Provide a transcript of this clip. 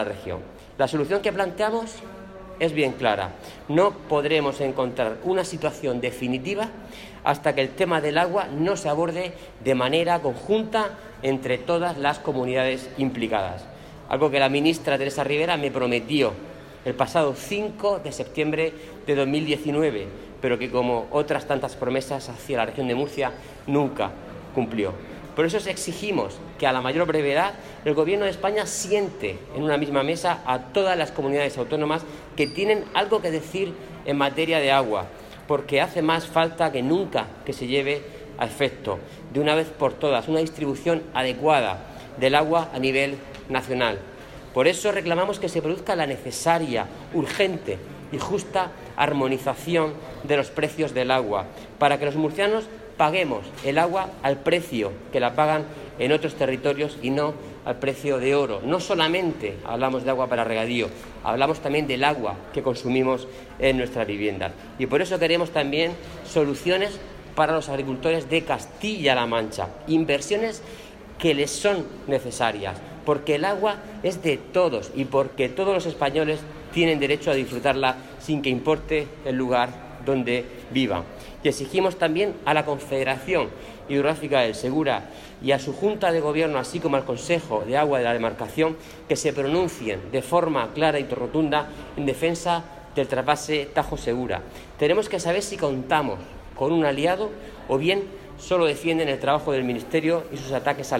la región. La solución que planteamos es bien clara. No podremos encontrar una situación definitiva hasta que el tema del agua no se aborde de manera conjunta entre todas las comunidades implicadas. Algo que la ministra Teresa Rivera me prometió el pasado 5 de septiembre de 2019, pero que, como otras tantas promesas hacia la región de Murcia, nunca cumplió. Por eso exigimos que a la mayor brevedad el Gobierno de España siente en una misma mesa a todas las comunidades autónomas que tienen algo que decir en materia de agua, porque hace más falta que nunca que se lleve a efecto, de una vez por todas, una distribución adecuada del agua a nivel nacional. Por eso reclamamos que se produzca la necesaria, urgente y justa armonización de los precios del agua, para que los murcianos paguemos el agua al precio que la pagan en otros territorios y no al precio de oro. No solamente hablamos de agua para regadío, hablamos también del agua que consumimos en nuestras viviendas. Y por eso queremos también soluciones para los agricultores de Castilla-La Mancha, inversiones que les son necesarias, porque el agua es de todos y porque todos los españoles tienen derecho a disfrutarla sin que importe el lugar donde vivan. Y exigimos también a la Confederación Hidrográfica del Segura y a su Junta de Gobierno, así como al Consejo de Agua de la demarcación, que se pronuncien de forma clara y rotunda en defensa del trasvase Tajo Segura. Tenemos que saber si contamos con un aliado o bien solo defienden el trabajo del Ministerio y sus ataques al